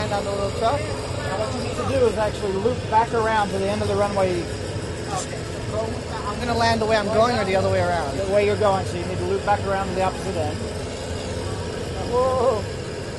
land on the little truck. Now what you need to do is actually loop back around to the end of the runway. Okay. I'm going to land the way I'm going or the other way around? The way you're going, so you need to loop back around to the opposite end. Whoa!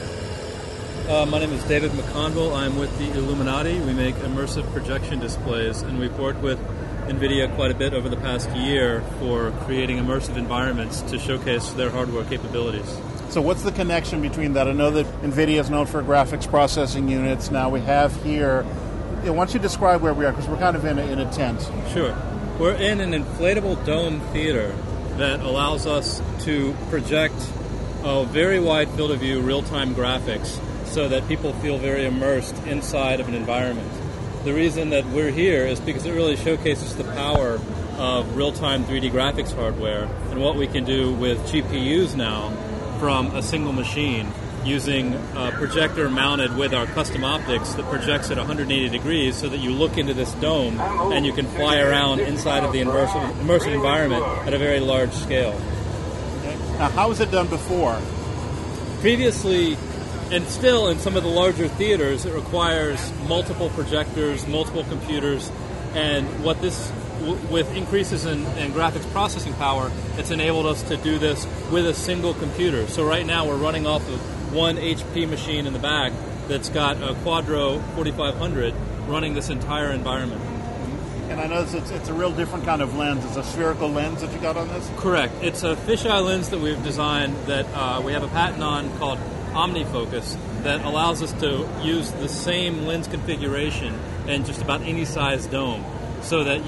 My name is David McConville. I'm with the Illuminati. We make immersive projection displays, and we've worked with NVIDIA quite a bit over the past year for creating immersive environments to showcase their hardware capabilities. So what's the connection between that? I know that NVIDIA is known for graphics processing units. Now we have here, why don't you describe where we are, because we're kind of in a tent. Sure. We're in an inflatable dome theater that allows us to project a very wide field of view real-time graphics so that people feel very immersed inside of an environment. The reason that we're here is because it really showcases the power of real-time 3D graphics hardware and what we can do with GPUs now from a single machine using a projector mounted with our custom optics that projects at 180 degrees so that you look into this dome and you can fly around inside of the immersive environment at a very large scale. Now, how was it done before? Previously, and still in some of the larger theaters, it requires multiple projectors, multiple computers, and what this, with increases in graphics processing power, it's enabled us to do this with a single computer. So right now we're running off of one HP machine in the back that's got a Quadro 4500 running this entire environment. And I notice it's a real different kind of lens. It's a spherical lens that you got on this? Correct. It's a fisheye lens that we've designed that we have a patent on called OmniFocus that allows us to use the same lens configuration in just about any size dome. So that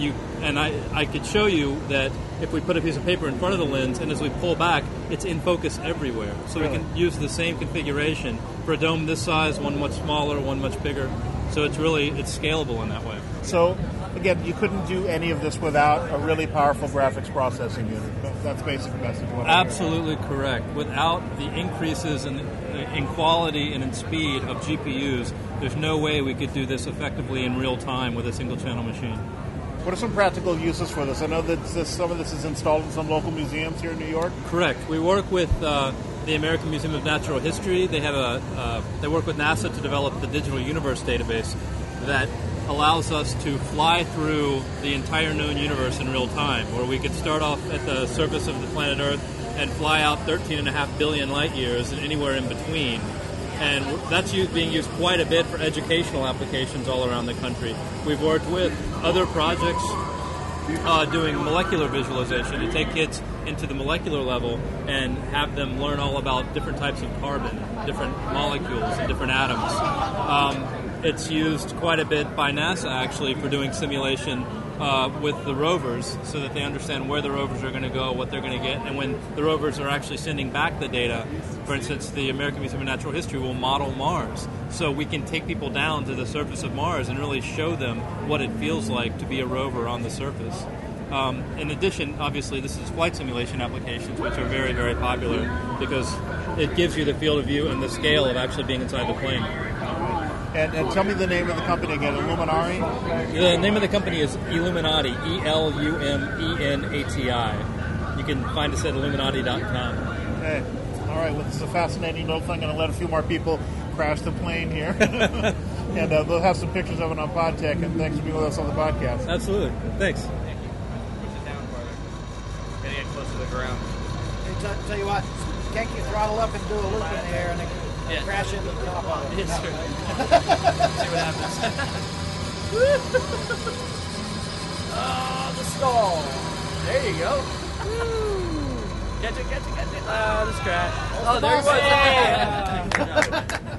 I could show you that if we put a piece of paper in front of the lens and as we pull back, it's in focus everywhere. So really? We can use the same configuration for a dome this size, one much smaller, one much bigger. So it's scalable in that way. So again, you couldn't do any of this without a really powerful graphics processing unit. That's the basic message. Absolutely correct. Without the increases in quality and in speed of GPUs, there's no way we could do this effectively in real time with a single channel machine. What are some practical uses for this? I know that some of this is installed in some local museums here in New York. Correct. We work with the American Museum of Natural History. They have they work with NASA to develop the Digital Universe database that allows us to fly through the entire known universe in real time, where we could start off at the surface of the planet Earth and fly out 13.5 billion light years and anywhere in between. And that's being used quite a bit for educational applications all around the country. We've worked with other projects doing molecular visualization to take kids into the molecular level and have them learn all about different types of carbon, different molecules, and different atoms. It's used quite a bit by NASA, actually, for doing simulation with the rovers so that they understand where the rovers are going to go, what they're going to get, and when the rovers are actually sending back the data. For instance, the American Museum of Natural History will model Mars, so we can take people down to the surface of Mars and really show them what it feels like to be a rover on the surface. In addition, obviously, this is flight simulation applications, which are very, very popular because it gives you the field of view and the scale of actually being inside the plane. And tell me the name of the company again, Illuminati? The name of the company is Illuminati, Elumenati. You can find us at Illuminati.com. Okay. All right, well, this is a fascinating little thing. I'm going to let a few more people crash the plane here. And they'll have some pictures of it on PodTech, and thanks for being with us on the podcast. Absolutely. Thanks. Thank you. Push it down farther. Gotta get closer to the ground. Hey, tell you what, can't you throttle up and do a loop in the air and then crash into the top of it? Yes, sir. See what happens. Oh, the stall. There you go. Catch it. Oh, this crash. Oh, there it was.